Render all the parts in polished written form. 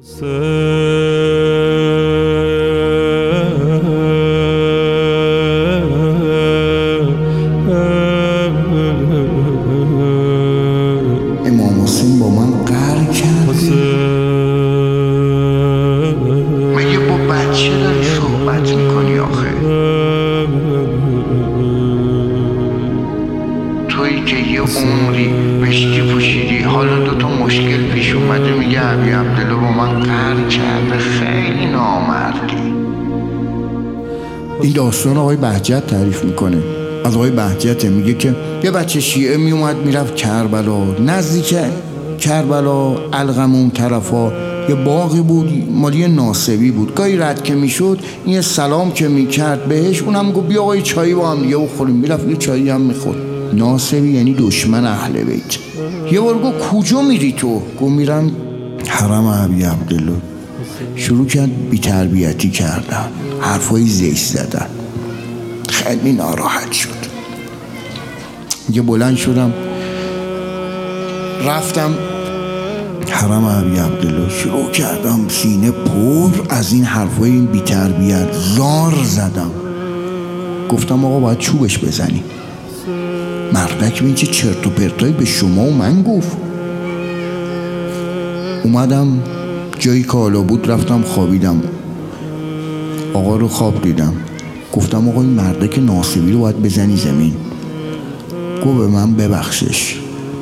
امام حسین با من قهر کرده. مگه با بچه داری صحبت میکنی آخه؟ تویی که یه عمری مشکی پوشیدی، حالا دوتا مشکل پیش اومده میگه ابی عبدالله با من قهر کرده. خیلی نامردی. این داستان آقای بهجت تعریف میکنه. از آقای بهجت میگه که یه بچه شیعه میومد میرفت کربلا. نزدیک کربلا القمون طرفا یه باغی بود مالی ناصبی بود. گاهی رد که میشد این سلام که میکرد بهش، اونم گفت بیا آقای چایی با هم دیگه بخوریم. میرفت یه چایی هم میخورد. ناصبی یعنی دشمن اهل بیت. یه بار گفت کجا میری تو؟ گفت میرم حرم ابی عبدالله. شروع کرد بی‌تربیتی کردن، حرفای زشت زدن. خیلی ناراحت شد. یه بلند شدم رفتم حرم ابی عبدالله. شروع کردم سینه پر از این حرفای این بی‌تربیت زار زدم. گفتم آقا باید چوبش بزنی. مردک این چه چرت و پرتایی به شما و من گفت. اومدم جایی که حالا بود رفتم خوابیدم. آقا رو خواب دیدم. گفتم آقا این مردک ناصبی رو باید بزنی زمین. گفت به من ببخشش.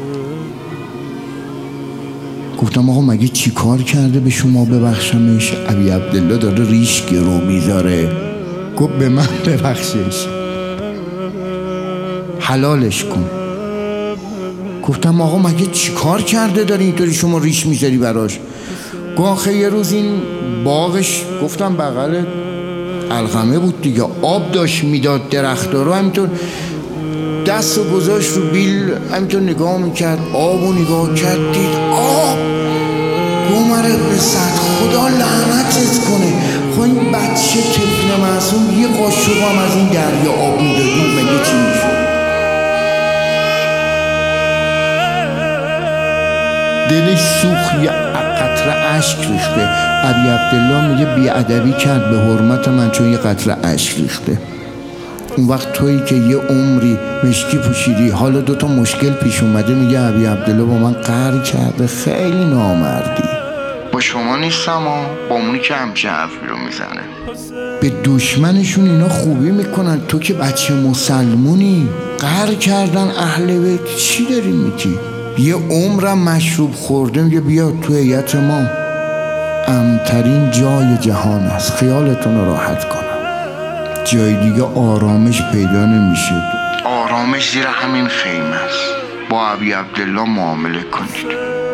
گفتم آقا مگه چی کار کرده به شما ببخشمش؟ ابی عبدالله داره ریش گرو میذاره. گفت به من ببخشش، حلالش کن. گفتم آقا مگه چی کار کرده داری اینطوری شما ریش میذاری براش؟ گفت آخه یه روز این باغش، گفتم بغل القمه بود دیگه، آب داشت میداد درختا رو، همینطور دست و گذاشت رو بیل، همینطور نگاه میکرد، آب و نگاه کرد دید آب. گمره به صد خدا لعنتت کنه. خب این بچه طفل معصوم یه قاشق هم از این دریا آب میدادیم مگه چی میشد؟ دلش سوخت، یه قطره اشک ریخته. ابی عبدالله میگه بیادبی کرد به حرمت من چون یه قطره اشک ریخته. اون وقت تویی که یه عمری مشکی پوشیدی، حالا دوتا مشکل پیش اومده میگه ابی عبدالله با من قهر کرده. خیلی نامردی. با شما نیستم با اونی که همچه حرفی رو میزنه. به دشمنشون اینا خوبی میکنن. تو که بچه مسلمونی قهر کردن اهل بیت. چی داری میگی؟ یه عمرم مشروب خورده میگه بیا تو هیئت ما. امن‌ترین جای جهان است، خیالتون رو راحت کنم. جای دیگه آرامش پیدا نمیشه. آرامش زیر همین خیمه است. با ابی عبدالله معامله کنید.